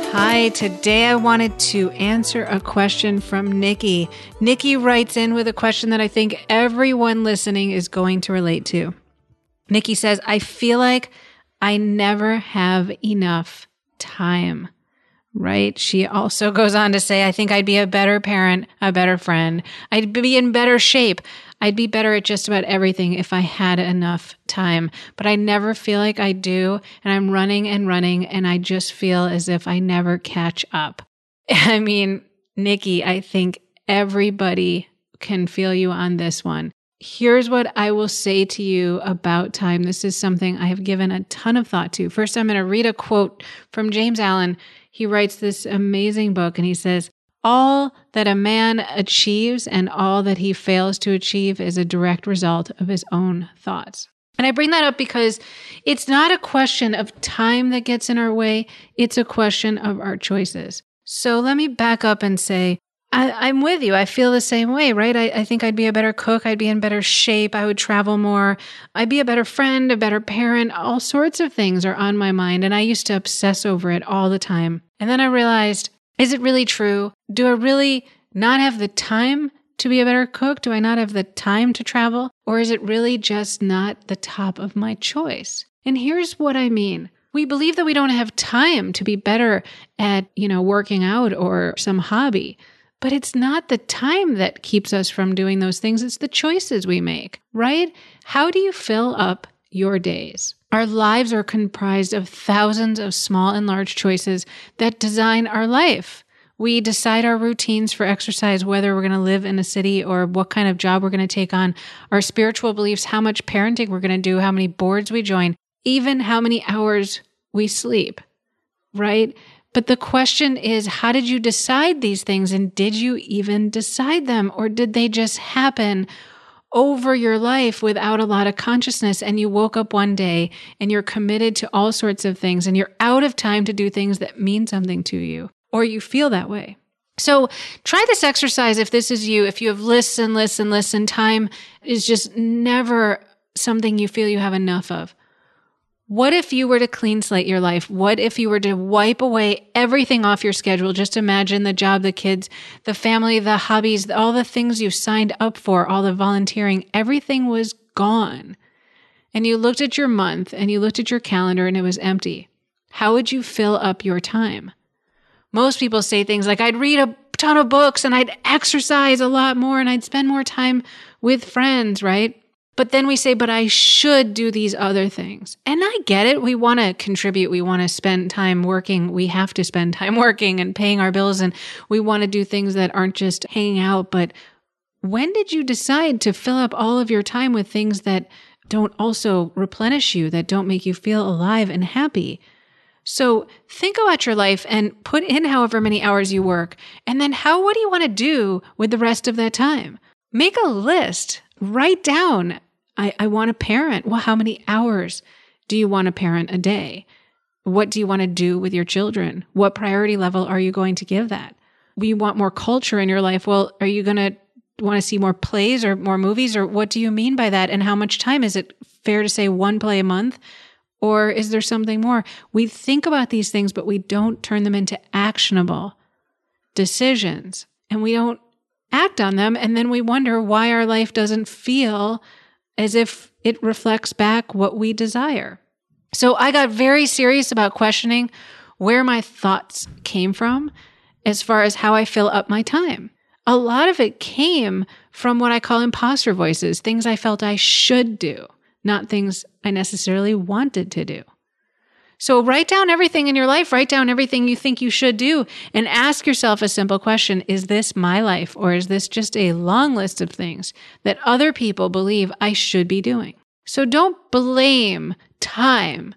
Hi, today I wanted to answer a question from Nikki. Nikki writes in with a question that I think everyone listening is going to relate to. Nikki says, I feel like I never have enough time, right? She also goes on to say, I think I'd be a better parent, a better friend. I'd be in better shape. I'd be better at just about everything if I had enough time, but I never feel like I do. And I'm running, and I just feel as if I never catch up. I mean, Nikki, I think everybody can feel you on this one. Here's what I will say to you about time. This is something I have given a ton of thought to. First, I'm going to read a quote from James Allen. He writes this amazing book, and he says, all that a man achieves and all that he fails to achieve is a direct result of his own thoughts. And I bring that up because it's not a question of time that gets in our way. It's a question of our choices. So let me back up and say, I'm with you. I feel the same way, right? I think I'd be a better cook. I'd be in better shape. I would travel more. I'd be a better friend, a better parent. All sorts of things are on my mind. And I used to obsess over it all the time. And then I realized, is it really true? Do I really not have the time to be a better cook? Do I not have the time to travel? Or is it really just not the top of my choice? And here's what I mean. We believe that we don't have time to be better at, working out or some hobby. But it's not the time that keeps us from doing those things. It's the choices we make, right? How do you fill up your days? Our lives are comprised of thousands of small and large choices that design our life. We decide our routines for exercise, whether we're going to live in a city or what kind of job we're going to take on, our spiritual beliefs, how much parenting we're going to do, how many boards we join, even how many hours we sleep, right? But the question is, how did you decide these things? And did you even decide them? Or did they just happen over your life without a lot of consciousness? And you woke up one day and you're committed to all sorts of things and you're out of time to do things that mean something to you, or you feel that way. So try this exercise if this is you. If you have lists and lists and lists and time is just never something you feel you have enough of. What if you were to clean slate your life? What if you were to wipe away everything off your schedule? Just imagine the job, the kids, the family, the hobbies, all the things you signed up for, all the volunteering, everything was gone. And you looked at your month and you looked at your calendar and it was empty. How would you fill up your time? Most people say things like, I'd read a ton of books and I'd exercise a lot more and I'd spend more time with friends, right? But then we say, but I should do these other things. And I get it. We want to contribute. We want to spend time working. We have to spend time working and paying our bills. And we want to do things that aren't just hanging out. But when did you decide to fill up all of your time with things that don't also replenish you, that don't make you feel alive and happy? So think about your life and put in however many hours you work. And then what do you want to do with the rest of that time? Make a list. Write down. I want to parent. Well, how many hours do you want to parent a day? What do you want to do with your children? What priority level are you going to give that? You want more culture in your life. Well, are you going to want to see more plays or more movies? Or what do you mean by that? And how much time? Is it fair to say one play a month? Or is there something more? We think about these things, but we don't turn them into actionable decisions. And we don't act on them. And then we wonder why our life doesn't feel as if it reflects back what we desire. So I got very serious about questioning where my thoughts came from as far as how I fill up my time. A lot of it came from what I call imposter voices, things I felt I should do, not things I necessarily wanted to do. So write down everything in your life, write down everything you think you should do, and ask yourself a simple question. Is this my life, or is this just a long list of things that other people believe I should be doing? So don't blame time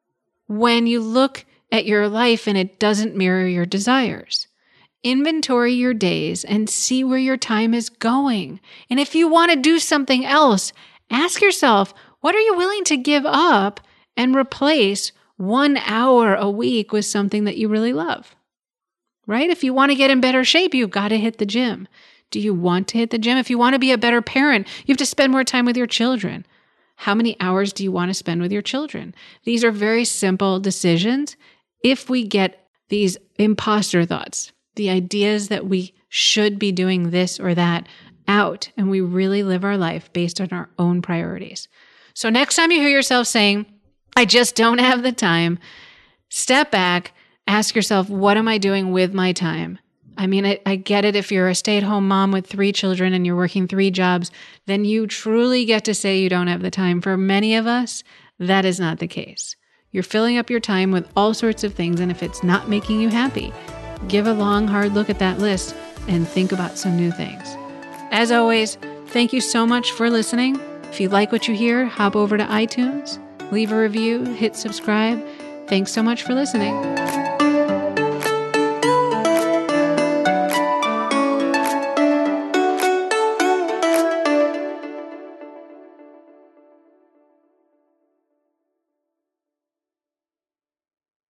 when you look at your life and it doesn't mirror your desires. Inventory your days and see where your time is going. And if you want to do something else, ask yourself, what are you willing to give up and replace 1 hour a week with something that you really love, right? If you want to get in better shape, you've got to hit the gym. Do you want to hit the gym? If you want to be a better parent, you have to spend more time with your children. How many hours do you want to spend with your children? These are very simple decisions if we get these imposter thoughts, the ideas that we should be doing this or that out, and we really live our life based on our own priorities. So next time you hear yourself saying, I just don't have the time, step back, ask yourself, what am I doing with my time? I mean, I get it. If you're a stay-at-home mom with 3 children and you're working 3 jobs, then you truly get to say you don't have the time. For many of us, that is not the case. You're filling up your time with all sorts of things, and if it's not making you happy, give a long, hard look at that list and think about some new things. As always, thank you so much for listening. If you like what you hear, hop over to iTunes, leave a review, hit subscribe. Thanks so much for listening.